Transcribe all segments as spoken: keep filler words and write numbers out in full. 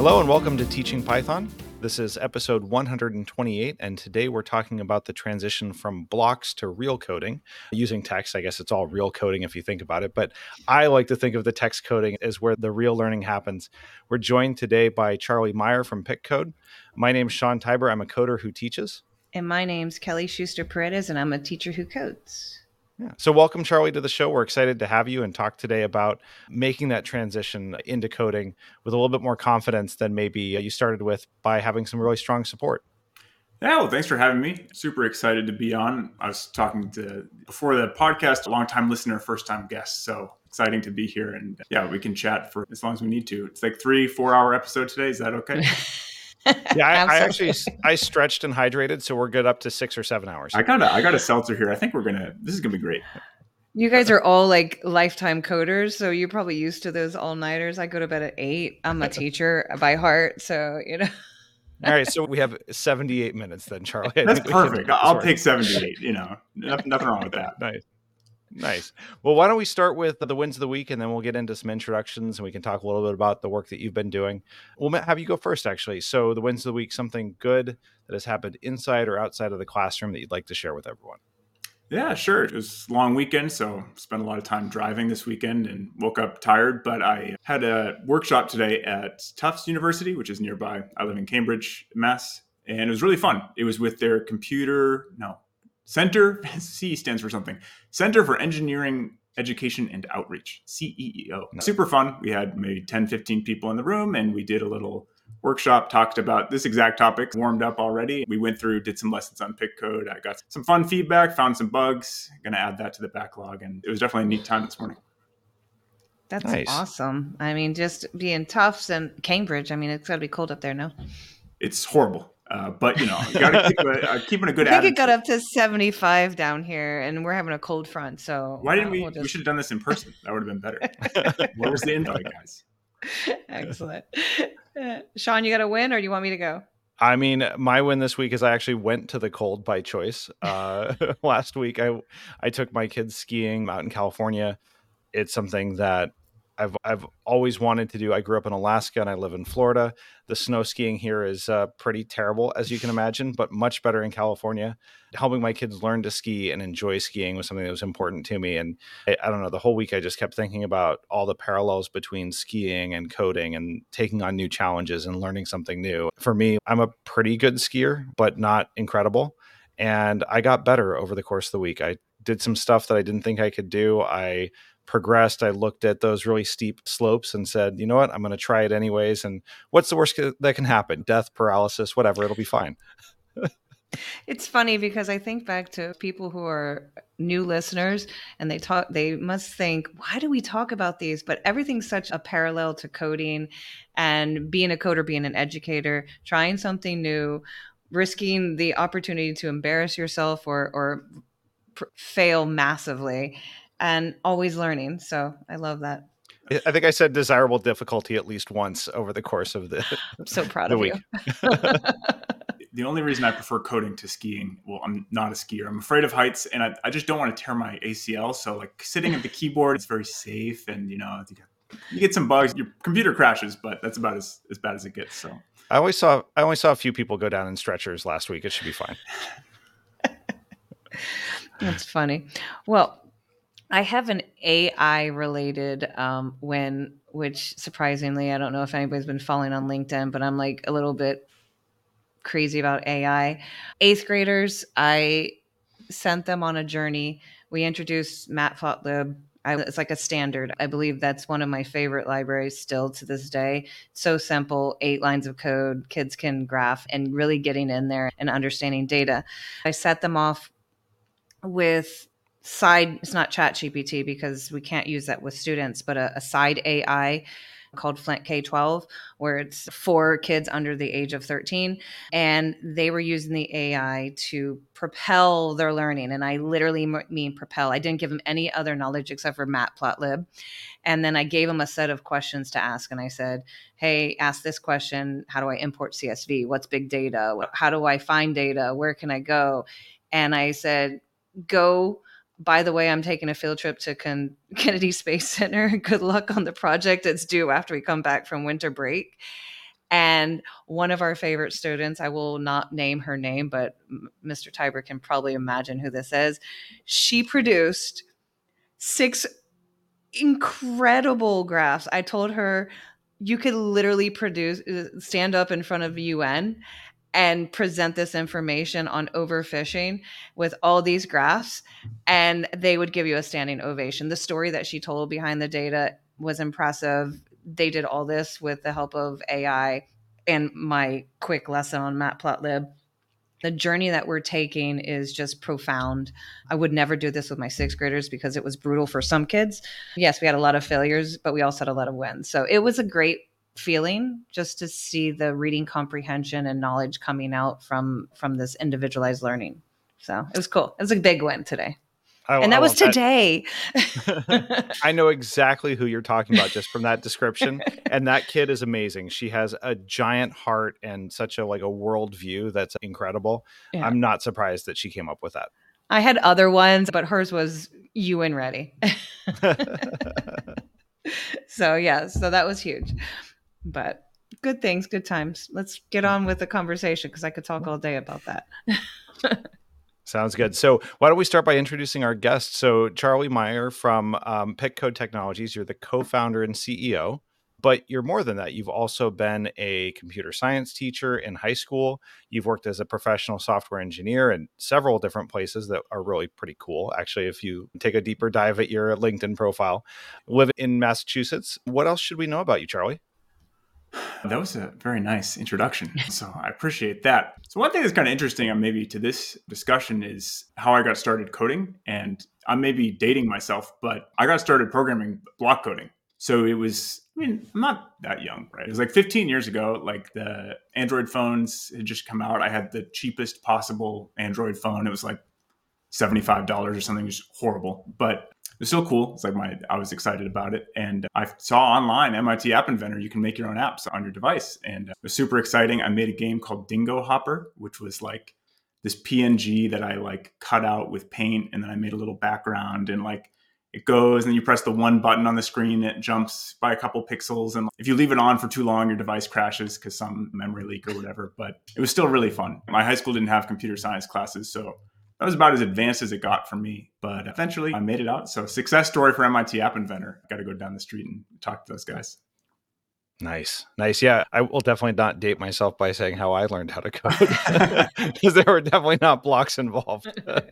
Hello and welcome to Teaching Python. This is episode one hundred twenty-eight, and today we're talking about the transition from blocks to real coding. Using text, I guess it's all real coding if you think about it, but I like to think of the text coding as where the real learning happens. We're joined today by Charlie Meyer from PicCode. My name's Sean Tiber. I'm a coder who teaches. And my name's Kelly Schuster-Paredes, and I'm a teacher who codes. Yeah. So welcome, Charlie, to the show. We're excited to have you and talk today about making that transition into coding with a little bit more confidence than maybe you started with by having some really strong support. Yeah, well, thanks for having me. Super excited to be on. I was talking to, before the podcast, a long-time listener, first-time guest. So exciting to be here. And yeah, we can chat for as long as we need to. It's like three, four-hour episode today. Is that okay? Yeah, I, I actually I stretched and hydrated, so we're good up to six or seven hours. I got a I got a seltzer here. I think we're gonna. This is gonna be great. You guys are all like lifetime coders, so you're probably used to those all-nighters. I go to bed at eight. I'm a teacher by heart, so you know. All right, so we have seventy-eight minutes then, Charlie. I That's perfect. I'll sorry. take seventy-eight. You know, nothing, nothing wrong with that. Nice. Nice. Well, why don't we start with the wins of the week, and then we'll get into some introductions, and we can talk a little bit about the work that you've been doing. We'll have you go first, actually. So the wins of the week, something good that has happened inside or outside of the classroom that you'd like to share with everyone. Yeah, sure. It was a long weekend, so spent a lot of time driving this weekend and woke up tired. But I had a workshop today at Tufts University, which is nearby. I live in Cambridge, Mass. And it was really fun. It was with their computer, no, Center, C stands for something. Center for Engineering, Education, and Outreach, C E E O. Nice. Super fun. We had maybe ten, fifteen people in the room, and we did a little workshop, talked about this exact topic, warmed up already. We went through, did some lessons on PicCode. I got some fun feedback, found some bugs. Going to add that to the backlog, and it was definitely a neat time this morning. That's nice. Awesome. I mean, just being Tufts and Cambridge, I mean, it's got to be cold up there, no? It's horrible. Uh, but, you know, you got to keep a, uh, keeping a good I think attitude. it got up to seventy-five down here, and we're having a cold front. So why didn't we? We'll just... We should have done this in person. That would have been better. Where was the invite, guys? Excellent. Uh, Sean, you got to win, or do you want me to go? I mean, my win this week is I actually went to the cold by choice. Uh, last week, I I took my kids skiing out in California. It's something that I've I've always wanted to do. I grew up in Alaska and I live in Florida. The snow skiing here is uh, pretty terrible, as you can imagine, but much better in California. Helping my kids learn to ski and enjoy skiing was something that was important to me. And I, I don't know, the whole week I just kept thinking about all the parallels between skiing and coding and taking on new challenges and learning something new. For me, I'm a pretty good skier, but not incredible. And I got better over the course of the week. I did some stuff that I didn't think I could do. I progressed. I looked at those really steep slopes and said, you know what, I'm going to try it anyways. And what's the worst that can happen? Death, paralysis, whatever, it'll be fine. It's funny because I think back to people who are new listeners and they talk, they must think, why do we talk about these? But everything's such a parallel to coding and being a coder, being an educator, trying something new, risking the opportunity to embarrass yourself or, or pr- fail massively. And always learning. So I love that. I think I said desirable difficulty at least once over the course of the I'm so proud the of week. you. The only reason I prefer coding to skiing, well, I'm not a skier. I'm afraid of heights, and I, I just don't want to tear my A C L. So like sitting at the keyboard, it's very safe, and you know you get, you get some bugs. Your computer crashes, but that's about as, as bad as it gets. So I always saw I only saw a few people go down in stretchers last week. It should be fine. That's funny. Well, I have an A I related um, win, which surprisingly, I don't know if anybody's been following on LinkedIn, but I'm like a little bit crazy about A I. Eighth graders, I sent them on a journey. We introduced Matplotlib. I, it's like a standard. I believe that's one of my favorite libraries still to this day. So simple, eight lines of code, kids can graph and really getting in there and understanding data. I set them off with side, it's not ChatGPT because we can't use that with students, but a, a side A I called Flint K twelve, where it's for kids under the age of thirteen. And they were using the A I to propel their learning. And I literally mean propel. I didn't give them any other knowledge except for Matplotlib. And then I gave them a set of questions to ask. And I said, hey, ask this question. How do I import C S V? What's big data? How do I find data? Where can I go? And I said, go. By the way, I'm taking a field trip to Con- Kennedy Space Center. Good luck on the project. It's due after we come back from winter break. And one of our favorite students, I will not name her name, but Mister Tiber can probably imagine who this is. She produced six incredible graphs. I told her you could literally produce, stand up in front of U N and present this information on overfishing with all these graphs, and they would give you a standing ovation. The story that she told behind the data was impressive. They did all this with the help of A I and my quick lesson on Matplotlib. The journey that we're taking is just profound. I would never do this with my sixth graders because it was brutal for some kids. Yes, we had a lot of failures, but we also had a lot of wins. So it was a great feeling just to see the reading comprehension and knowledge coming out from from this individualized learning. So it was cool. It was a big win today. I, and that I was today. That. I know exactly who you're talking about just from that description. And that kid is amazing. She has a giant heart and such a like a world view that's incredible. Yeah. I'm not surprised that she came up with that. I had other ones, but hers was U N ready. So yeah, so that was huge. But good things, good times. Let's get on with the conversation because I could talk all day about that. Sounds good. So why don't we start by introducing our guest? So Charlie Meyer from um, Pickcode Technologies, you're the co-founder and C E O, but you're more than that. You've also been a computer science teacher in high school. You've worked as a professional software engineer in several different places that are really pretty cool. Actually, if you take a deeper dive at your LinkedIn profile, live in Massachusetts. What else should we know about you, Charlie? That was a very nice introduction. So I appreciate that. So one thing that's kind of interesting on maybe to this discussion is how I got started coding. And I'm maybe dating myself, but I got started programming block coding. So it was, I mean, I'm not that young, right? It was like fifteen years ago, like the Android phones had just come out. I had the cheapest possible Android phone. It was like seventy-five dollars or something, just horrible. But it was still cool. It's like my, I was excited about it. And I saw online, M I T App Inventor, you can make your own apps on your device. And it was super exciting. I made a game called Dingo Hopper, which was like this P N G that I like cut out with paint. And then I made a little background and like it goes and then you press the one button on the screen, it jumps by a couple pixels. And if you leave it on for too long, your device crashes because some memory leak or whatever. But it was still really fun. My high school didn't have computer science classes, so that was about as advanced as it got for me, but eventually I made it out. So success story for M I T App Inventor. Got to go down the street and talk to those guys. Nice. Nice. Yeah, I will definitely not date myself by saying how I learned how to code because there were definitely not blocks involved. But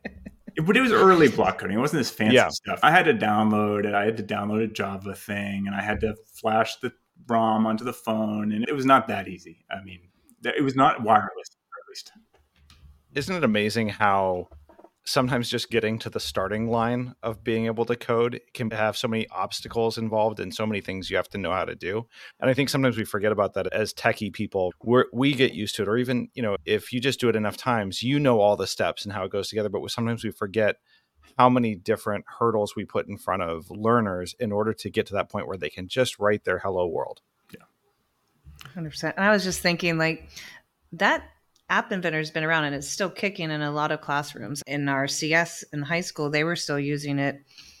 it was early block coding. It wasn't this fancy yeah. stuff. I had to download it. I had to download a Java thing and I had to flash the ROM onto the phone. And it was not that easy. I mean, it was not wireless, at least. Isn't it amazing how sometimes just getting to the starting line of being able to code can have so many obstacles involved and so many things you have to know how to do? And I think sometimes we forget about that as techie people. We're, we get used to it, or even, you know, if you just do it enough times, you know all the steps and how it goes together. But sometimes we forget how many different hurdles we put in front of learners in order to get to that point where they can just write their hello world. Yeah, one hundred percent. And I was just thinking like that App Inventor has been around and it's still kicking in a lot of classrooms. In our C S in high school, they were still using it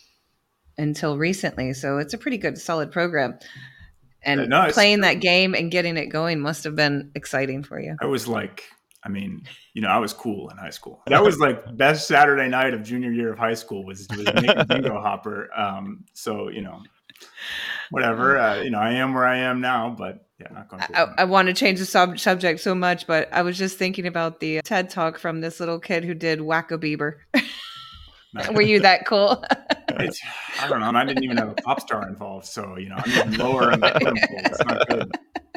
until recently. So it's a pretty good, solid program. And no, playing that game and getting it going must have been exciting for you. I was like, I mean, you know, I was cool in high school. That was like best Saturday night of junior year of high school was, was making Dingo Hopper. Um, so, you know, whatever, uh, you know, I am where I am now, but yeah, not going to. I, I want to change the sub- subject so much, but I was just thinking about the TED Talk from this little kid who did Wacko Bieber. Were you that cool? It's, I don't know. I didn't even have a pop star involved, so you know, I'm even lower in the totem pole. It's not good.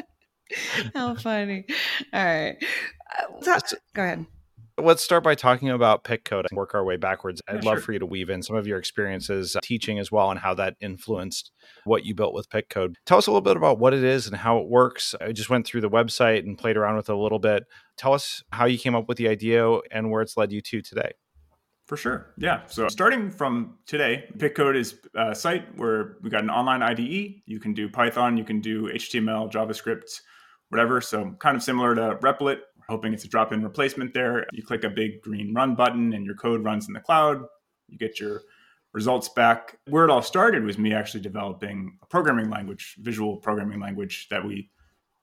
How funny! All right, uh, go ahead. Let's start by talking about Pickcode and work our way backwards. I'd yeah, love sure. for you to weave in some of your experiences teaching as well and how that influenced what you built with Pickcode. Tell us a little bit about what it is and how it works. I just went through the website and played around with it a little bit. Tell us how you came up with the idea and where it's led you to today. For sure. Yeah. So starting from today, Pickcode is a site where we got an online I D E. You can do Python, you can do H T M L, JavaScript, whatever. So kind of similar to Replit. Hoping it's a drop-in replacement there. You click a big green run button and your code runs in the cloud. You get your results back. Where it all started was me actually developing a programming language, visual programming language that we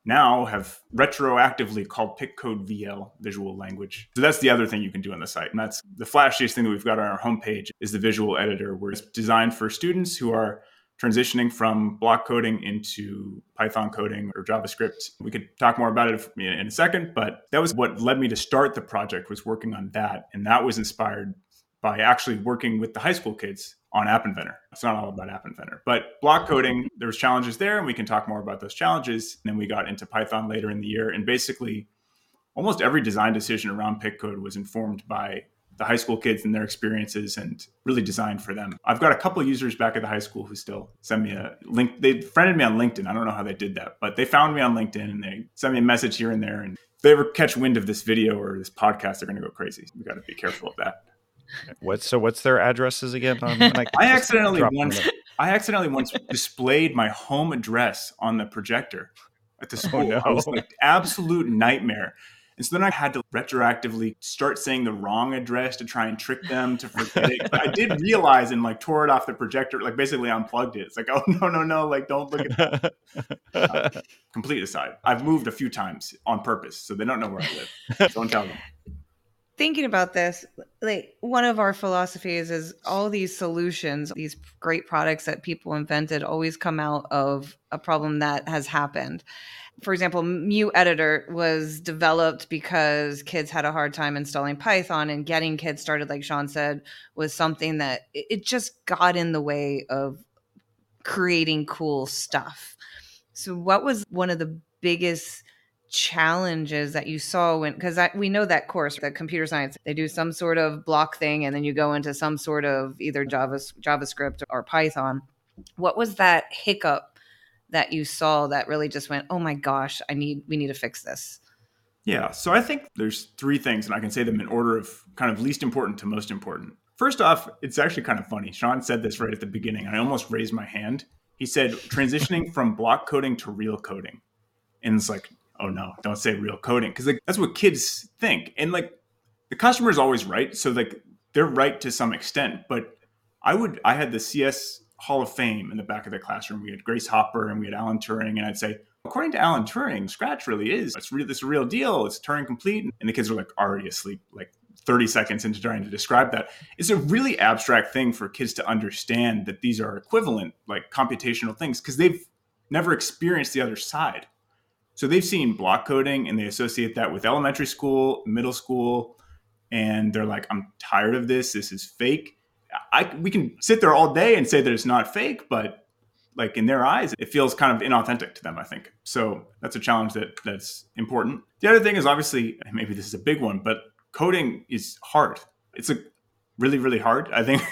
now have retroactively called Pickcode V L, visual language. So that's the other thing you can do on the site. And that's the flashiest thing that we've got on our homepage is the visual editor, where it's designed for students who are transitioning from block coding into Python coding or JavaScript. We could talk more about it in a second, but that was what led me to start the project, was working on that. And that was inspired by actually working with the high school kids on App Inventor. It's not all about App Inventor, but block coding, there was challenges there, and we can talk more about those challenges. And then we got into Python later in the year, and basically almost every design decision around Pickcode was informed by the high school kids and their experiences, and really designed for them. I've got a couple of users back at the high school who still send me a link. They friended me on LinkedIn. I don't know how they did that, but they found me on LinkedIn and they send me a message here and there. And if they ever catch wind of this video or this podcast, they're going to go crazy. We got to be careful of that. What, so what's their addresses again? On, I, I accidentally once, I accidentally once displayed my home address on the projector at the school. Oh, no. I was like, absolute nightmare. And so then I had to retroactively start saying the wrong address to try and trick them to forget it. But I did realize and like tore it off the projector, like basically unplugged it. It's like, oh, no, no, no, like don't look at that. Uh, complete aside. I've moved a few times on purpose, so they don't know where I live. Don't tell them. Thinking about this, like one of our philosophies is all these solutions, these great products that people invented always come out of a problem that has happened. For example, Mu Editor was developed because kids had a hard time installing Python, and getting kids started, like Sean said, was something that it just got in the way of creating cool stuff. So what was one of the biggest challenges that you saw when, because we know that course, that computer science, they do some sort of block thing and then you go into some sort of either Java, JavaScript or Python. What was that hiccup that you saw that really just went, oh my gosh, I need, we need to fix this? Yeah. So I think there's three things, and I can say them in order of kind of least important to most important. First off, it's actually kind of funny. Sean said this right at the beginning. I almost raised my hand. He said, transitioning from block coding to real coding. And it's like, oh no, don't say real coding. Because like, that's what kids think. And like the customer is always right. So like they're right to some extent. But I would, I had the C S Hall of Fame in the back of the classroom. We had Grace Hopper and we had Alan Turing. And I'd say, according to Alan Turing, Scratch really is, it's really, this is a real deal. It's Turing complete. And the kids were like already asleep, like thirty seconds into trying to describe that. It's a really abstract thing for kids to understand that these are equivalent, like computational things, because they've never experienced the other side. So they've seen block coding and they associate that with elementary school, middle school, and they're like, I'm tired of this. This is fake. I, we can sit there all day and say that it's not fake, but like in their eyes, it feels kind of inauthentic to them, I think. So that's a challenge that that's important. The other thing is obviously, maybe this is a big one, but coding is hard. It's a really, really hard. I think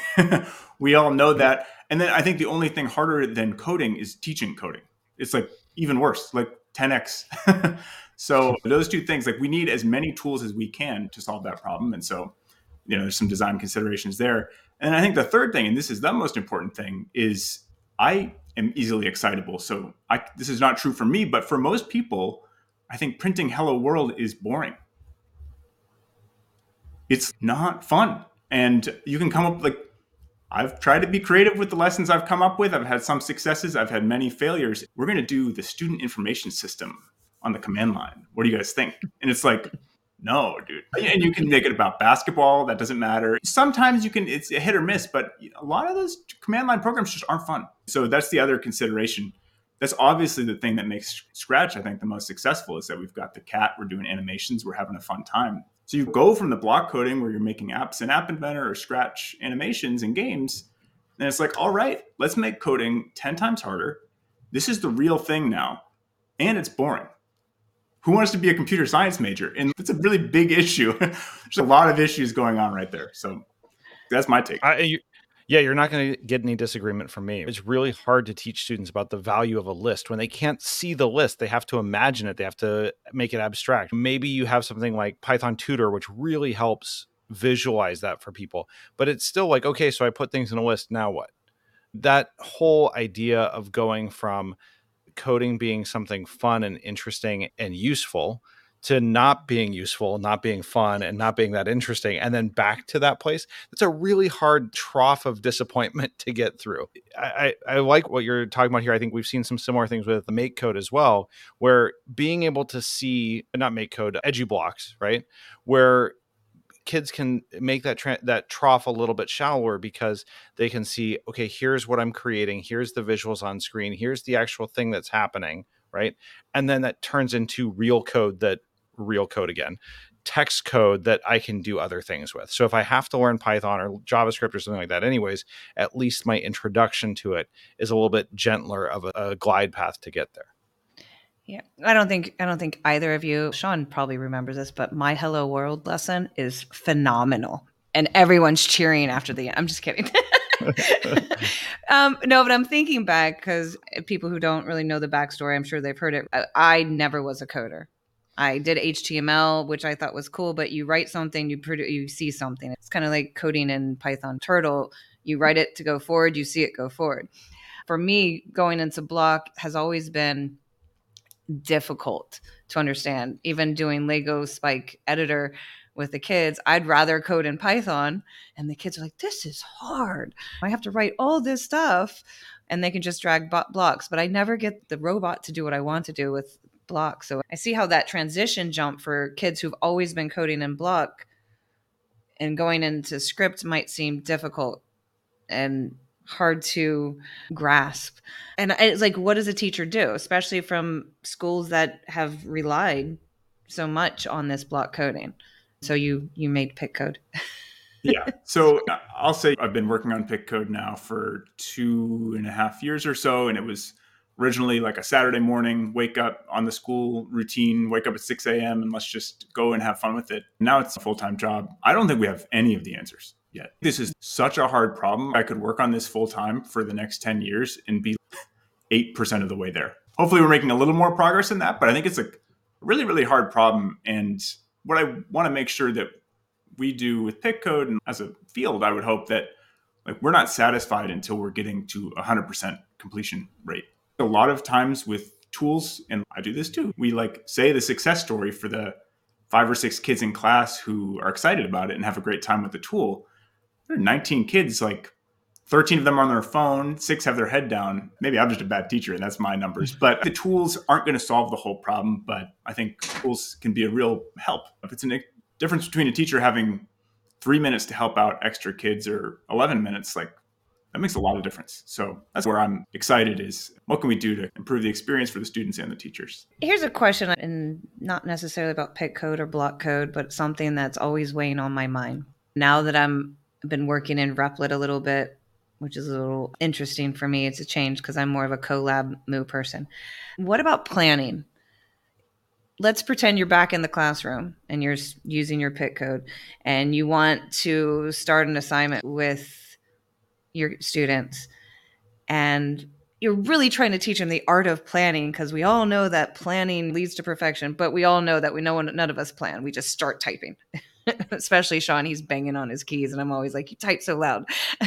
we all know that. And then I think the only thing harder than coding is teaching coding. It's like even worse, like ten x. So those two things, like we need as many tools as we can to solve that problem. And so, you know, there's some design considerations there. And I think the third thing, and this is the most important thing, is I am easily excitable. So I, this is not true for me, but for most people, I think printing Hello World is boring. It's not fun. And you can come up, like, I've tried to be creative with the lessons I've come up with. I've had some successes. I've had many failures. We're going to do the student information system on the command line. What do you guys think? And it's like, no, dude. And you can make it about basketball. That doesn't matter. Sometimes you can, it's a hit or miss, but a lot of those command line programs just aren't fun. So that's the other consideration. That's obviously the thing that makes Scratch, I think, the most successful, is that we've got the cat, we're doing animations, we're having a fun time. So you go from the block coding where you're making apps in App Inventor or Scratch animations and games, and it's like, all right, let's make coding ten times harder. This is the real thing now, and it's boring. Who wants to be a computer science major? And it's a really big issue. There's a lot of issues going on right there. So that's my take. I, you, yeah, you're not going to get any disagreement from me. It's really hard to teach students about the value of a list. When they can't see the list, they have to imagine it. They have to make it abstract. Maybe you have something like Python Tutor, which really helps visualize that for people. But it's still like, okay, so I put things in a list. Now what? That whole idea of going from coding being something fun and interesting and useful to not being useful, not being fun, and not being that interesting, and then back to that place. It's a really hard trough of disappointment to get through. I, I, I like what you're talking about here. I think we've seen some similar things with the MakeCode as well, where being able to see, not MakeCode, EduBlocks, right? Where kids can make that tra- that trough a little bit shallower because they can see, okay, here's what I'm creating. Here's the visuals on screen. Here's the actual thing that's happening, right? And then that turns into real code that real code again, text code that I can do other things with. So if I have to learn Python or JavaScript or something like that anyways, at least my introduction to it is a little bit gentler of a, a glide path to get there. Yeah, I don't think I don't think either of you, Sean probably remembers this, but my Hello World lesson is phenomenal, and everyone's cheering after the end. I'm just kidding. um, no, but I'm thinking back because people who don't really know the backstory, I'm sure they've heard it. I, I never was a coder. I did H T M L, which I thought was cool, but you write something, you produce, you see something. It's kind of like coding in Python Turtle. You write it to go forward, you see it go forward. For me, going into Block has always been difficult to understand. Even doing Lego Spike Editor with the kids, I'd rather code in Python, and the kids are like, this is hard. I have to write all this stuff, and they can just drag bo- blocks, but I never get the robot to do what I want to do with Block. So I see how that transition jump for kids who've always been coding in Block and going into script might seem difficult and hard to grasp. And it's like, what does a teacher do, especially from schools that have relied so much on this block coding? So you you made PickCode. Yeah. So I'll say I've been working on PickCode now for two and a half years or so. And it was originally like a Saturday morning, wake up on the school routine, wake up at six a.m. and let's just go and have fun with it. Now it's a full-time job. I don't think we have any of the answers yet. This is such a hard problem. I could work on this full-time for the next ten years and be eight percent of the way there. Hopefully we're making a little more progress in that, but I think it's a really, really hard problem. And what I want to make sure that we do with PickCode and as a field, I would hope that like we're not satisfied until we're getting to one hundred percent completion rate. A lot of times with tools, and I do this too, we like say the success story for the five or six kids in class who are excited about it and have a great time with the tool. There are nineteen kids, like thirteen of them are on their phone, six have their head down. Maybe I'm just a bad teacher and that's my numbers, but the tools aren't going to solve the whole problem. But I think tools can be a real help. If it's a difference between a teacher having three minutes to help out extra kids or eleven minutes, like that makes a lot of difference. So that's where I'm excited is what can we do to improve the experience for the students and the teachers? Here's a question, and not necessarily about PickCode or block code, but something that's always weighing on my mind. Now that I'm been working in Replit a little bit, which is a little interesting for me. It's a change because I'm more of a Colab Moo person. What about planning? Let's pretend you're back in the classroom and you're using your PickCode and you want to start an assignment with your students and you're really trying to teach them the art of planning, because we all know that planning leads to perfection, but we all know that we know none of us plan. We just start typing. Especially Sean, he's banging on his keys and I'm always like, you type so loud.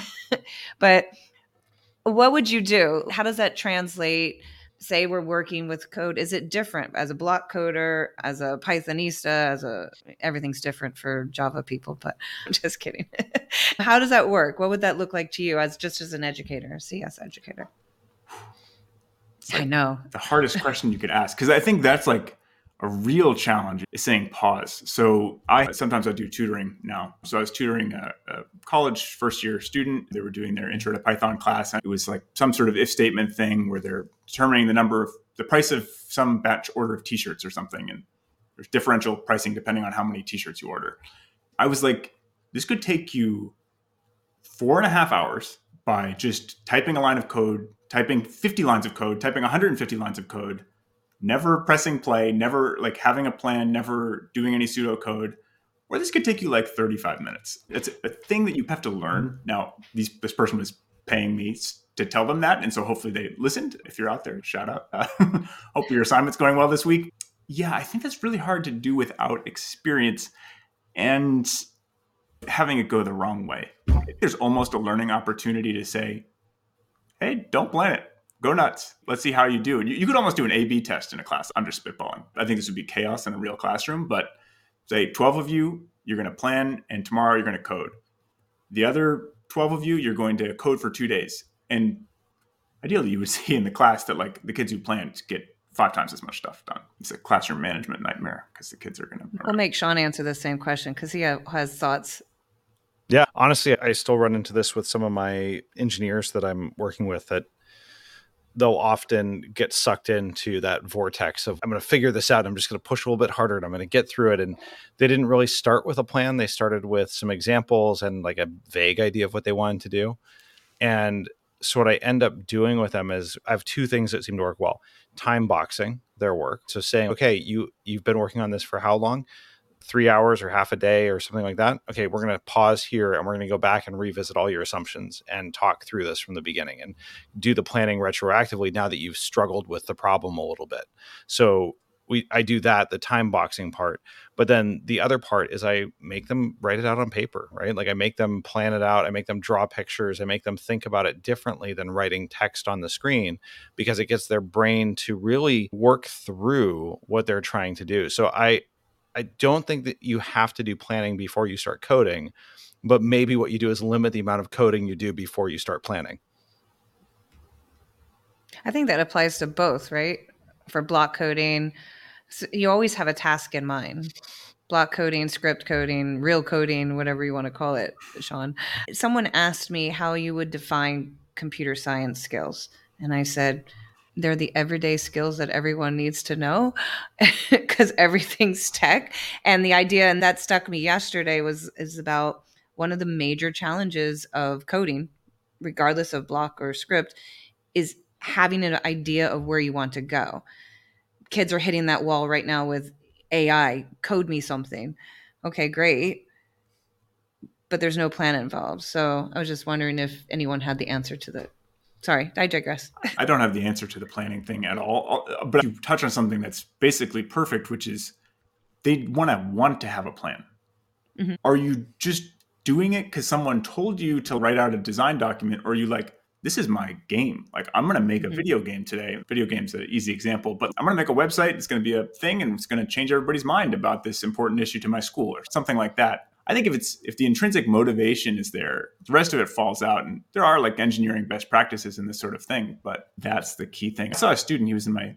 But what would you do? How does that translate? Say we're working with code. Is it different as a block coder, as a Pythonista, as a, everything's different for Java people, but I'm just kidding. How does that work? What would that look like to you as just as an educator, a C S educator? Like I know. The hardest question you could ask, because I think that's like a real challenge is saying pause. So I sometimes I do tutoring now. So I was tutoring a, a college first year student. They were doing their intro to Python class. And it was like some sort of if statement thing where they're determining the number of the price of some batch order of t-shirts or something. And there's differential pricing depending on how many t-shirts you order. I was like, this could take you four and a half hours by just typing a line of code, typing fifty lines of code, typing one hundred fifty lines of code, never pressing play, never like having a plan, never doing any pseudocode, or this could take you like thirty-five minutes. It's a thing that you have to learn. Now, these, this person was paying me to tell them that. And so hopefully they listened. If you're out there, shout out. Uh, hope your assignment's going well this week. Yeah, I think that's really hard to do without experience and having it go the wrong way. There's almost a learning opportunity to say, hey, don't plan it. Go nuts. Let's see how you do. And you, you could almost do an A B test in a class. I'm just spitballing. I think this would be chaos in a real classroom, but say twelve of you, you're going to plan, and tomorrow you're going to code. The other twelve of you, you're going to code for two days. And ideally, you would see in the class that like the kids who planned get five times as much stuff done. It's a classroom management nightmare because the kids are going to. We'll make Sean answer the same question because he has thoughts. Yeah, honestly, I still run into this with some of my engineers that I'm working with, that they'll often get sucked into that vortex of, I'm going to figure this out. I'm just going to push a little bit harder and I'm going to get through it. And they didn't really start with a plan. They started with some examples and like a vague idea of what they wanted to do. And so what I end up doing with them is I have two things that seem to work well. Time boxing their work. So saying, okay, you, you've been working on this for how long? Three hours or half a day or something like that. Okay, we're going to pause here and we're going to go back and revisit all your assumptions and talk through this from the beginning and do the planning retroactively now that you've struggled with the problem a little bit. So we, I do that, the time boxing part. But then the other part is I make them write it out on paper, right? Like I make them plan it out. I make them draw pictures. I make them think about it differently than writing text on the screen, because it gets their brain to really work through what they're trying to do. So I, I don't think that you have to do planning before you start coding, but maybe what you do is limit the amount of coding you do before you start planning. I think that applies to both, right? For block coding, so you always have a task in mind. Block coding, script coding, real coding, whatever you want to call it, Sean. Someone asked me how you would define computer science skills. And I said, they're the everyday skills that everyone needs to know because everything's tech. And the idea, and that stuck me yesterday, was is about one of the major challenges of coding, regardless of block or script, is having an idea of where you want to go. Kids are hitting that wall right now with A I, code me something. Okay, great. But there's no plan involved. So I was just wondering if anyone had the answer to that. Sorry, I digress. I don't have the answer to the planning thing at all, but you touch on something that's basically perfect, which is they want to want to have a plan. Mm-hmm. Are you just doing it because someone told you to write out a design document, or are you like, this is my game. Like, I'm going to make a mm-hmm. video game today. Video game's an easy example, but I'm going to make a website. It's going to be a thing, and it's going to change everybody's mind about this important issue to my school or something like that. I think if it's if the intrinsic motivation is there, the rest of it falls out. And there are like engineering best practices in this sort of thing, but that's the key thing. I saw a student, he was in my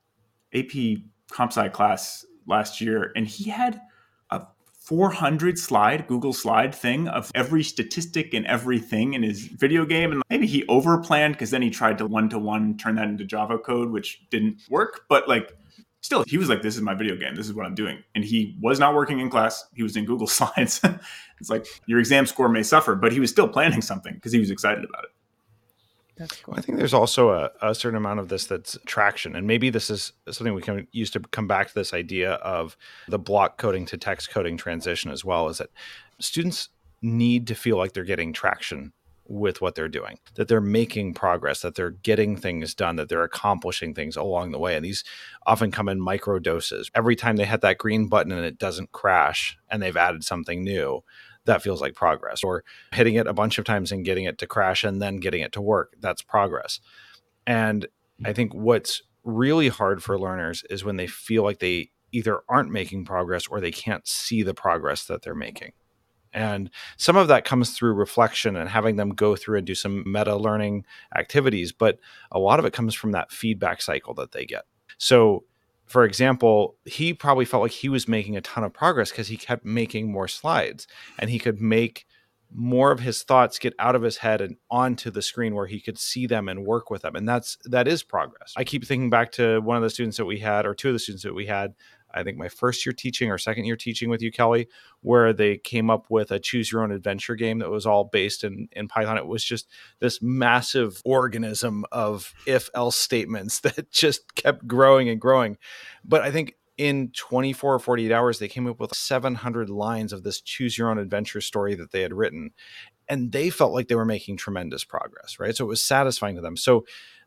A P Comp Sci class last year, and he had a four hundred slide Google slide thing of every statistic and everything in his video game. And maybe he overplanned because then he tried to one-to-one turn that into Java code, which didn't work. But like, still, he was like, this is my video game. This is what I'm doing. And he was not working in class. He was in Google Slides. It's like, your exam score may suffer, but he was still planning something because he was excited about it. That's cool. I think there's also a, a certain amount of this that's traction. And maybe this is something we can use to come back to this idea of the block coding to text coding transition as well, is that students need to feel like they're getting traction with what they're doing, that they're making progress, that they're getting things done, that they're accomplishing things along the way. And these often come in micro doses. Every time they hit that green button and it doesn't crash and they've added something new, that feels like progress. Or hitting it a bunch of times and getting it to crash and then getting it to work, that's progress. And I think what's really hard for learners is when they feel like they either aren't making progress or they can't see the progress that they're making. And some of that comes through reflection and having them go through and do some meta learning activities. But a lot of it comes from that feedback cycle that they get. So, for example, he probably felt like he was making a ton of progress because he kept making more slides and he could make more of his thoughts get out of his head and onto the screen where he could see them and work with them. And that's, that is progress. I keep thinking back to one of the students that we had, or two of the students that we had, I think my first year teaching or second year teaching with you, Kelly, where they came up with a choose your own adventure game that was all based in, in Python. It was just this massive organism of if else statements that just kept growing and growing. But I think in twenty-four or forty-eight hours, they came up with seven hundred lines of this choose your own adventure story that they had written. And they felt like they were making tremendous progress, right? So it was satisfying to them. So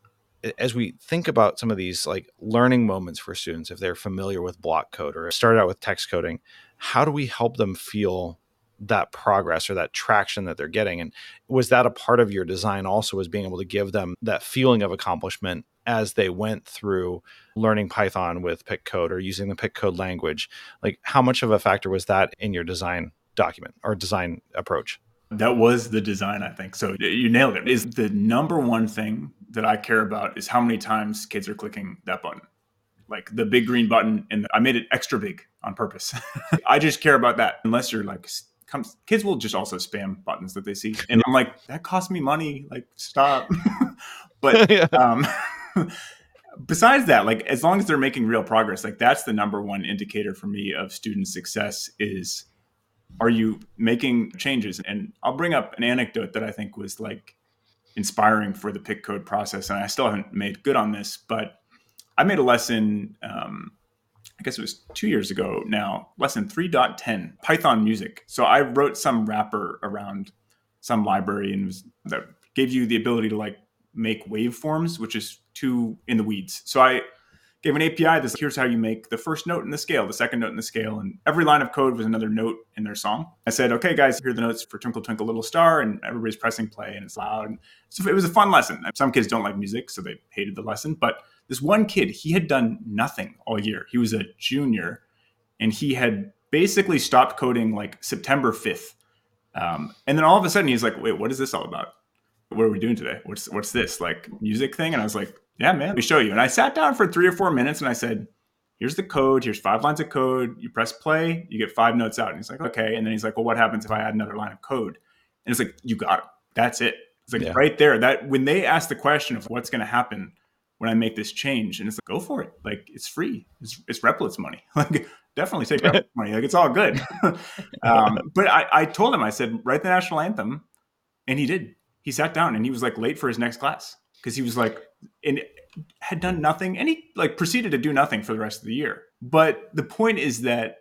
as we think about some of these like learning moments for students, if they're familiar with block code or started out with text coding, how do we help them feel that progress or that traction that they're getting. And was that a part of your design also, was being able to give them that feeling of accomplishment as they went through learning Python with Pickcode or using the Pickcode language? Like, how much of a factor was that in your design document or design approach? That was the design, I think. So you nailed it. Is the number one thing that I care about is how many times kids are clicking that button. Like the big green button, and I made it extra big on purpose. I just care about that. Unless you're like, comes, kids will just also spam buttons that they see. And I'm like, that costs me money. Like, stop. But yeah. um, besides that, like, as long as they're making real progress, like that's the number one indicator for me of student success is, are you making changes? And I'll bring up an anecdote that I think was like inspiring for the Pickcode process. And I still haven't made good on this, but I made a lesson, um, I guess it was two years ago now, lesson three point ten, Python music. So I wrote some wrapper around some library and was, that gave you the ability to like make waveforms, which is too in the weeds. So I gave an A P I that's, here's how you make the first note in the scale, the second note in the scale. And every line of code was another note in their song. I said, okay, guys, here are the notes for Twinkle, Twinkle, Little Star. And everybody's pressing play and it's loud. And so it was a fun lesson. Some kids don't like music, so they hated the lesson. But this one kid, he had done nothing all year. He was a junior and he had basically stopped coding like September fifth. Um, and then all of a sudden he's like, wait, what is this all about? What are we doing today? What's what's this, like music thing? And I was like, yeah, man, let me show you. And I sat down for three or four minutes and I said, here's the code. Here's five lines of code. You press play, you get five notes out. And he's like, okay. And then he's like, well, what happens if I add another line of code? And it's like, you got it. That's it. It's like yeah. right there. That when they ask the question of what's going to happen when I make this change, and it's like, go for it. Like, it's free. It's, it's Replit's money. Like, definitely take Replit's money. Like, it's all good. um, but I, I told him, I said, write the national anthem. And he did. He sat down and he was like late for his next class because he was like, and had done nothing. And he like proceeded to do nothing for the rest of the year. But the point is that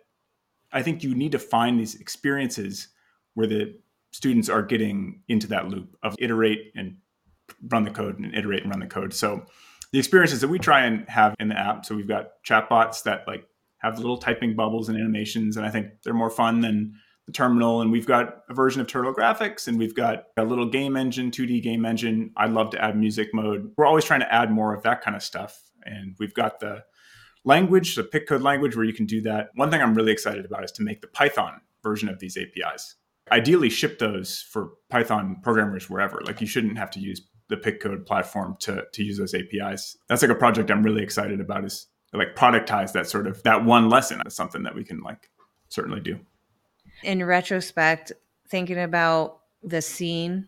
I think you need to find these experiences where the students are getting into that loop of iterate and run the code and iterate and run the code. So the experiences that we try and have in the app. So we've got chatbots that like have little typing bubbles and animations. And I think they're more fun than the terminal. And we've got a version of Turtle Graphics and we've got a little game engine, two D game engine. I'd love to add music mode. We're always trying to add more of that kind of stuff. And we've got the language, the Pickcode language where you can do that. One thing I'm really excited about is to make the Python version of these A P Is. Ideally ship those for Python programmers wherever. Like you shouldn't have to use the Pickcode platform to, to use those A P Is. That's like a project I'm really excited about, is to like productize that sort of, that one lesson. That's something that we can like certainly do. In retrospect, thinking about the scene,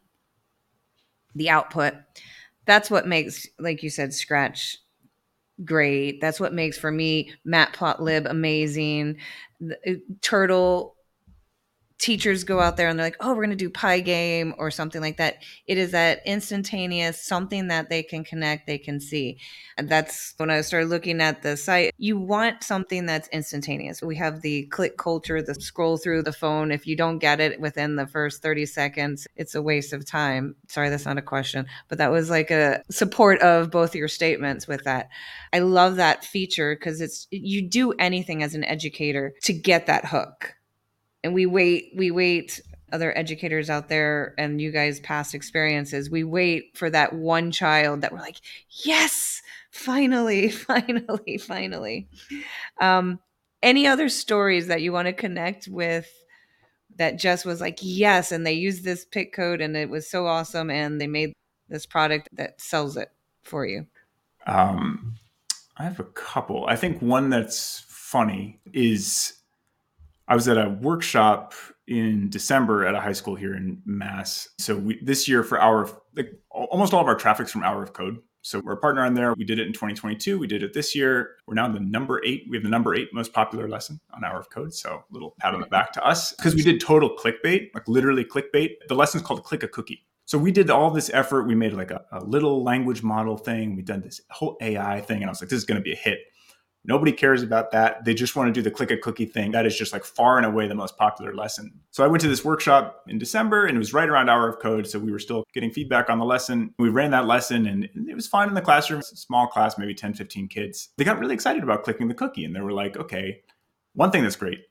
the output, that's what makes, like you said, Scratch great. That's what makes, for me, Matplotlib amazing. The, Turtle, teachers go out there and they're like, oh, we're going to do Pygame or something like that. It is that instantaneous, something that they can connect, they can see. And that's when I started looking at the site. You want something that's instantaneous. We have the click culture, the scroll through the phone. If you don't get it within the first thirty seconds, it's a waste of time. Sorry, that's not a question, but that was like a support of both your statements with that. I love that feature because it's, you do anything as an educator to get that hook. And we wait, we wait, other educators out there and you guys' past experiences, we wait for that one child that we're like, yes, finally, finally, finally. Um, any other stories that you want to connect with that just was like, yes, and they used this Pickcode and it was so awesome and they made this product that sells it for you? Um, I have a couple. I think one that's funny is, I was at a workshop in December at a high school here in Mass. So we, this year for Hour of, like almost all of our traffic's from Hour of Code. So we're a partner on there. We did it in twenty twenty-two. We did it this year. We're now the number eight. We have the number eight most popular lesson on Hour of Code. So a little pat on the back to us because we did total clickbait, like literally clickbait. The lesson's called Click a Cookie. So we did all this effort. We made like a, a little language model thing. We've done this whole A I thing. And I was like, this is going to be a hit. Nobody cares about that. They just want to do the click a cookie thing. That is just like far and away the most popular lesson. So I went to this workshop in December and it was right around Hour of Code. So we were still getting feedback on the lesson. We ran that lesson and it was fine in the classroom. It's a small class, maybe ten, fifteen kids. They got really excited about clicking the cookie. And they were like, okay, one thing that's great is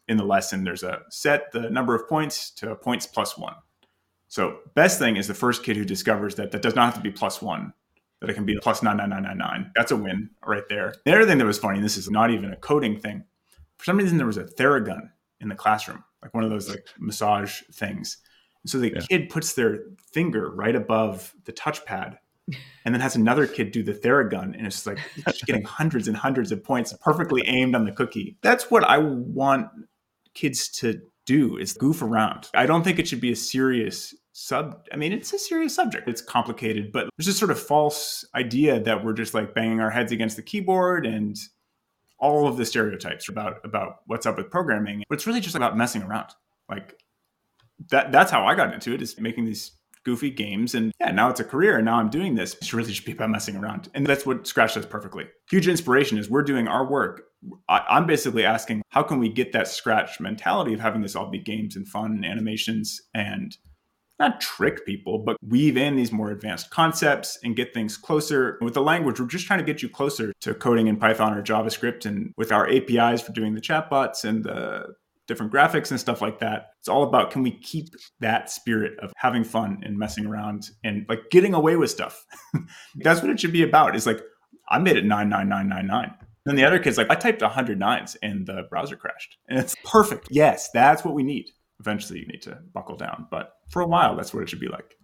in the lesson, there's a set the number of points to points plus one. So best thing is the first kid who discovers that that does not have to be plus one, that it can be plus nine nine nine nine nine. That's a win right there. The other thing that was funny, and this is not even a coding thing, for some reason there was a Theragun in the classroom, like one of those like massage things. And so the yeah. kid puts their finger right above the touchpad and then has another kid do the Theragun. And it's like just getting hundreds and hundreds of points perfectly aimed on the cookie. That's what I want kids to do, is goof around. I don't think it should be a serious sub. I mean, it's a serious subject. It's complicated, but there's this sort of false idea that we're just like banging our heads against the keyboard and all of the stereotypes about, about what's up with programming. But it's really just about messing around. Like that, that's how I got into it, is making these goofy games. And yeah, now it's a career and now I'm doing this. It's really just be about messing around. And that's what Scratch does perfectly. Huge inspiration is we're doing our work. I, I'm basically asking, how can we get that Scratch mentality of having this all be games and fun and animations and not trick people, but weave in these more advanced concepts and get things closer. With the language, we're just trying to get you closer to coding in Python or JavaScript. And with our A P Is for doing the chatbots and the different graphics and stuff like that, it's all about, can we keep that spirit of having fun and messing around and like getting away with stuff? That's what it should be about. It's like, I made it nine nine nine nine nine. Then the other kid's like, I typed one hundred nines and the browser crashed. And it's perfect. Yes, that's what we need. Eventually you need to buckle down. But for a while, that's what it should be like.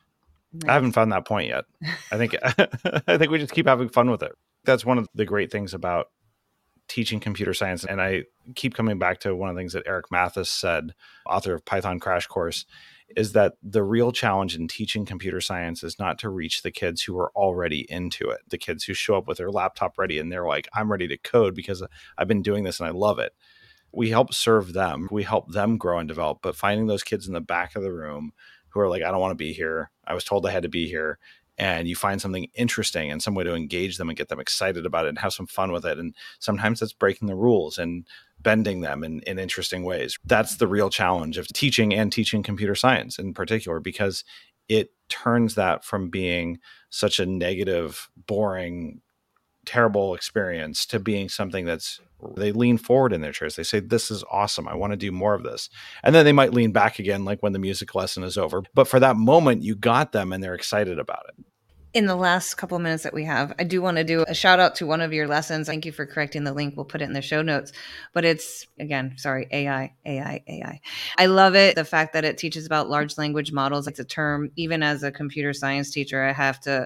I haven't found that point yet. I think I think we just keep having fun with it. That's one of the great things about teaching computer science. And I keep coming back to one of the things that Eric Mathis said, author of Python Crash Course, is that the real challenge in teaching computer science is not to reach the kids who are already into it, the kids who show up with their laptop ready and they're like, I'm ready to code because I've been doing this and I love it. We help serve them. We help them grow and develop, but finding those kids in the back of the room who are like, I don't want to be here. I was told I had to be here. And you find something interesting and some way to engage them and get them excited about it and have some fun with it. And sometimes that's breaking the rules and bending them in, in interesting ways. That's the real challenge of teaching and teaching computer science in particular, because it turns that from being such a negative, boring, terrible experience to being something that's, they lean forward in their chairs. They say, this is awesome. I want to do more of this. And then they might lean back again, like when the music lesson is over. But for that moment, you got them and they're excited about it. In the last couple of minutes that we have, I do want to do a shout out to one of your lessons. Thank you for correcting the link. We'll put it in the show notes. But it's, again, sorry, A I, A I, A I. I love it. The fact that it teaches about large language models. It's a term, even as a computer science teacher, I have to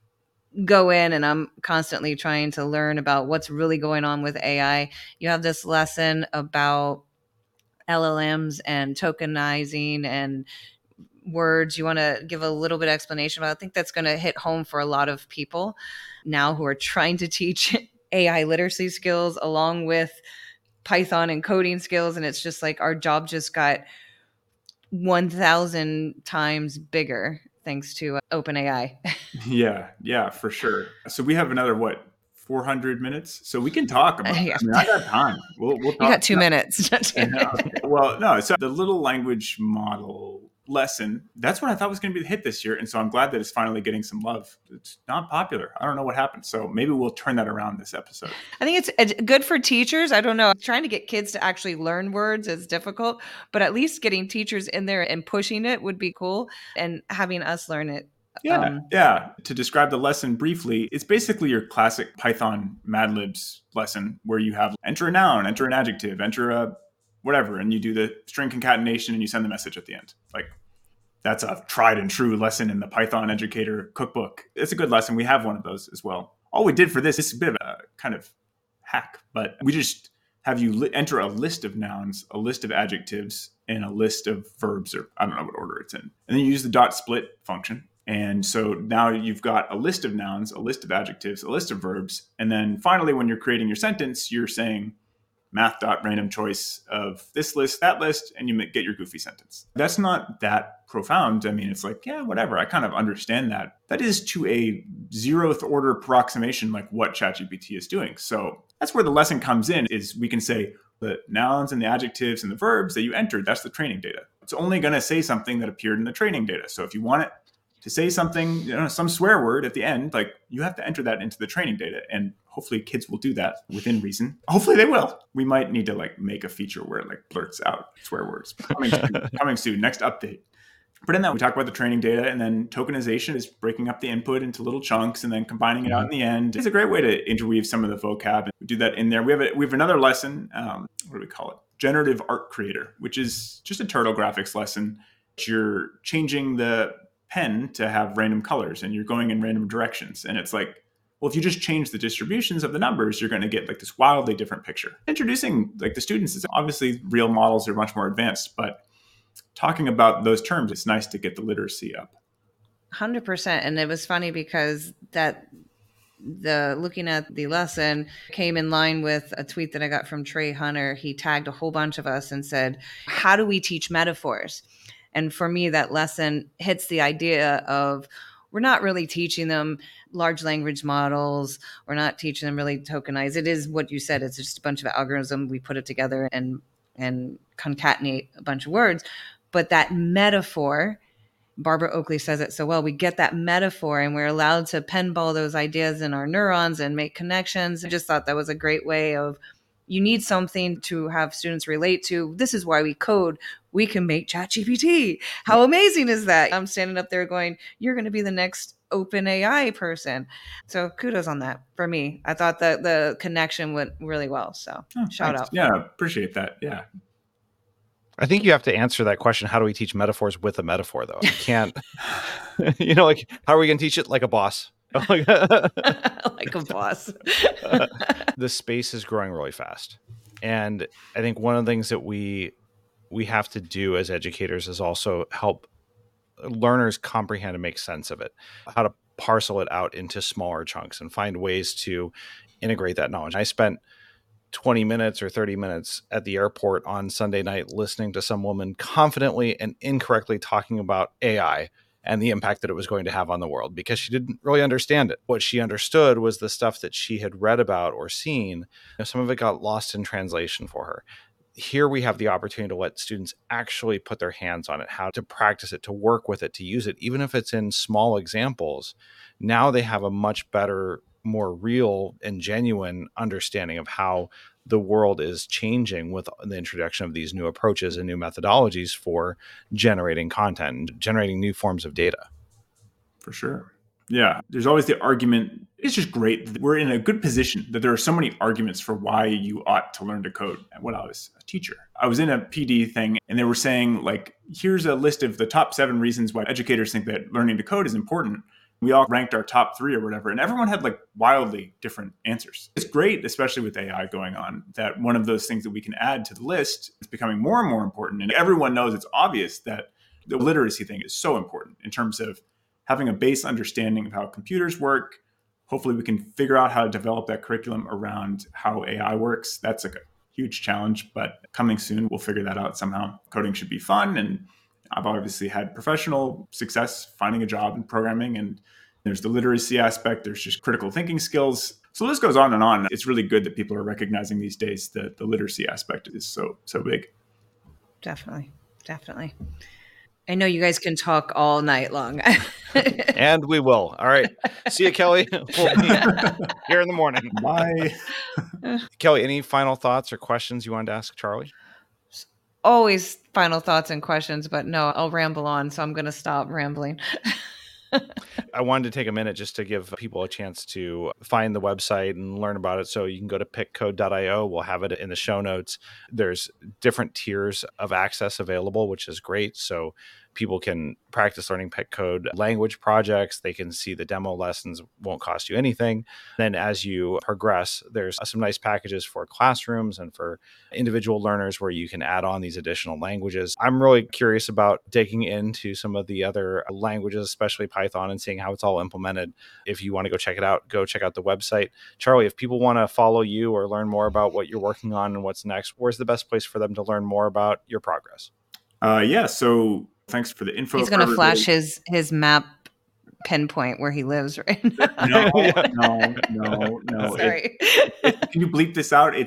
go in and I'm constantly trying to learn about what's really going on with A I. You have this lesson about L L Ms and tokenizing and words. You want to give a little bit of explanation about it? I think that's going to hit home for a lot of people now who are trying to teach A I literacy skills along with Python and coding skills. And it's just like our job just got one thousand times bigger thanks to uh, OpenAI. Yeah, yeah, for sure. So we have another, what, four hundred minutes? So we can talk about Uh, it. yeah. I mean, I got time. We'll, we'll talk. You got two minutes. Yeah. Well, no, so the little language model lesson, that's what I thought was going to be the hit this year. And so I'm glad that it's finally getting some love. It's not popular. I don't know what happened. So maybe we'll turn that around this episode. I think it's it's good for teachers. I don't know. Trying to get kids to actually learn words is difficult, but at least getting teachers in there and pushing it would be cool, and having us learn it. Yeah, Um, yeah. To describe the lesson briefly, it's basically your classic Python Mad Libs lesson where you have enter a noun, enter an adjective, enter a whatever, and you do the string concatenation and you send the message at the end. Like, that's a tried and true lesson in the Python Educator cookbook. It's a good lesson. We have one of those as well. All we did for this, this is a bit of a kind of hack, but we just have you li- enter a list of nouns, a list of adjectives, and a list of verbs, or I don't know what order it's in. And then you use the dot split function. And so now you've got a list of nouns, a list of adjectives, a list of verbs. And then finally, when you're creating your sentence, you're saying math.random choice of this list, that list, and you get your goofy sentence. That's not that profound. I mean, it's like, yeah, whatever. I kind of understand that. That is to a zeroth order approximation, like what ChatGPT is doing. So that's where the lesson comes in, is we can say the nouns and the adjectives and the verbs that you entered, that's the training data. It's only going to say something that appeared in the training data. So if you want it to say something, you know, some swear word at the end, like you have to enter that into the training data. And hopefully kids will do that within reason. Hopefully they will. We might need to like make a feature where it like blurts out swear words. Coming soon, coming soon, next update. But in that, we talk about the training data, and then tokenization is breaking up the input into little chunks and then combining it out in the end. It's a great way to interweave some of the vocab and do that in there. We have a, we have another lesson. Um, what do we call it? Generative Art Creator, which is just a turtle graphics lesson. You're changing the pen to have random colors and you're going in random directions. And it's like, well, if you just change the distributions of the numbers, you're going to get like this wildly different picture. Introducing like the students is obviously real models are much more advanced, but talking about those terms, it's nice to get the literacy up. one hundred percent. And it was funny because that the looking at the lesson came in line with a tweet that I got from Trey Hunter. He tagged a whole bunch of us and said, how do we teach metaphors? And for me, that lesson hits the idea of we're not really teaching them large language models. We're not teaching them really tokenize. It is what you said. It's just a bunch of algorithms. We put it together and and concatenate a bunch of words. But that metaphor, Barbara Oakley says it so well, we get that metaphor and we're allowed to pinball those ideas in our neurons and make connections. I just thought that was a great way of, you need something to have students relate to. This is why we code. We can make ChatGPT. How amazing is that? I'm standing up there going, you're going to be the next open A I person. So kudos on that for me. I thought that the connection went really well. So oh, shout thanks. out. Yeah, appreciate that. Yeah. I think you have to answer that question. How do we teach metaphors with a metaphor, though? You can't, you know, like, how are we going to teach it like a boss? Like a boss. The space is growing really fast. And I think one of the things that we we have to do as educators is also help learners comprehend and make sense of it, how to parcel it out into smaller chunks and find ways to integrate that knowledge. I spent twenty minutes or thirty minutes at the airport on Sunday night listening to some woman confidently and incorrectly talking about A I and the impact that it was going to have on the world because she didn't really understand it. What she understood was the stuff that she had read about or seen. You know, some of it got lost in translation for her. Here we have the opportunity to let students actually put their hands on it, how to practice it, to work with it, to use it, even if it's in small examples. Now they have a much better, more real and genuine understanding of how the world is changing with the introduction of these new approaches and new methodologies for generating content and generating new forms of data. For sure. Yeah. There's always the argument. It's just great that we're in a good position that there are so many arguments for why you ought to learn to code. When I was a teacher, I was in a P D thing and they were saying, like, here's a list of the top seven reasons why educators think that learning to code is important. We all ranked our top three or whatever, and everyone had like wildly different answers. It's great, especially with A I going on, that one of those things that we can add to the list is becoming more and more important. And everyone knows it's obvious that the literacy thing is so important in terms of having a base understanding of how computers work. Hopefully we can figure out how to develop that curriculum around how A I works. That's like a huge challenge, but coming soon, we'll figure that out somehow. Coding should be fun, and I've obviously had professional success finding a job in programming, and there's the literacy aspect. There's just critical thinking skills. So this goes on and on. It's really good that people are recognizing these days that the literacy aspect is so, so big. Definitely. Definitely. I know you guys can talk all night long. And we will. All right. See you, Kelly. We'll be here in the morning. Bye. Kelly, any final thoughts or questions you wanted to ask Charlie? Always final thoughts and questions, but no, I'll ramble on. So I'm going to stop rambling. I wanted to take a minute just to give people a chance to find the website and learn about it. So you can go to pick code dot io. We'll have it in the show notes. There's different tiers of access available, which is great. So people can practice learning Pickcode language projects. They can see the demo lessons, won't cost you anything. Then as you progress, there's some nice packages for classrooms and for individual learners where you can add on these additional languages. I'm really curious about digging into some of the other languages, especially Python, and seeing how it's all implemented. If you want to go check it out, go check out the website. Charlie, if people want to follow you or learn more about what you're working on and what's next, where's the best place for them to learn more about your progress? Uh, yeah, so thanks for the info. He's going to flash his his map pinpoint where he lives right now. No, no, no, no. Sorry. It, it, can you bleep this out? It's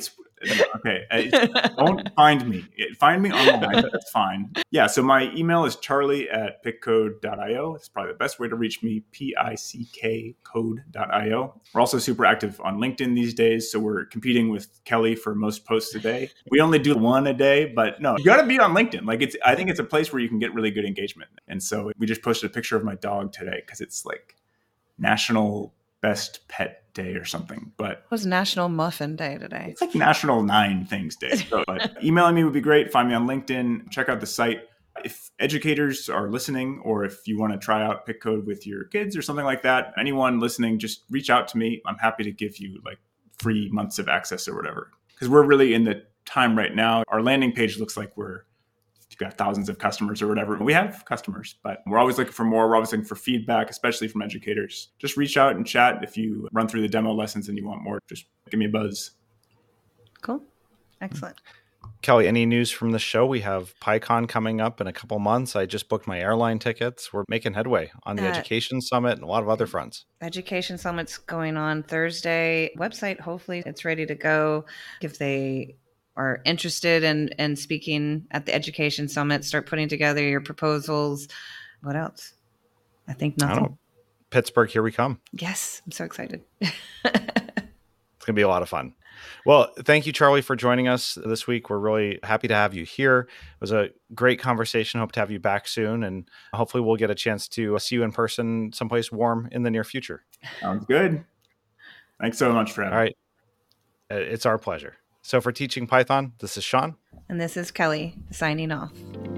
Okay. Uh, don't find me. Find me online. That's fine. Yeah. So my email is charlie at pickcode dot io. It's probably the best way to reach me. P I C K code dot io. We're also super active on LinkedIn these days. So we're competing with Kelly for most posts a day. We only do one a day, but no, you got to be on LinkedIn. Like it's, I think it's a place where you can get really good engagement. And so we just posted a picture of my dog today because it's like National Best Pet Day or something. But it was National Muffin Day today. It's like National Nine Things Day. So, but emailing me would be great. Find me on LinkedIn. Check out the site. If educators are listening, or if you want to try out Pickcode with your kids or something like that, anyone listening, just reach out to me. I'm happy to give you like free months of access or whatever. Because we're really in the time right now. Our landing page looks like we're You've got thousands of customers or whatever. We have customers, but we're always looking for more. We're always looking for feedback, especially from educators. Just reach out and chat. If you run through the demo lessons and you want more, just give me a buzz. Cool. Excellent. Kelly, any news from the show? We have PyCon coming up in a couple months. I just booked my airline tickets. We're making headway on the uh, Education Summit and a lot of other fronts. Education Summit's going on Thursday. Website, hopefully it's ready to go. If they are interested in, in speaking at the Education Summit, start putting together your proposals. What else? I think nothing. I don't know. Pittsburgh, here we come. Yes, I'm so excited. It's going to be a lot of fun. Well, thank you, Charlie, for joining us this week. We're really happy to have you here. It was a great conversation. Hope to have you back soon. And hopefully we'll get a chance to see you in person someplace warm in the near future. Sounds good. Thanks so much for having me. All right. It's our pleasure. So for Teaching Python, this is Sean. And this is Kelly signing off.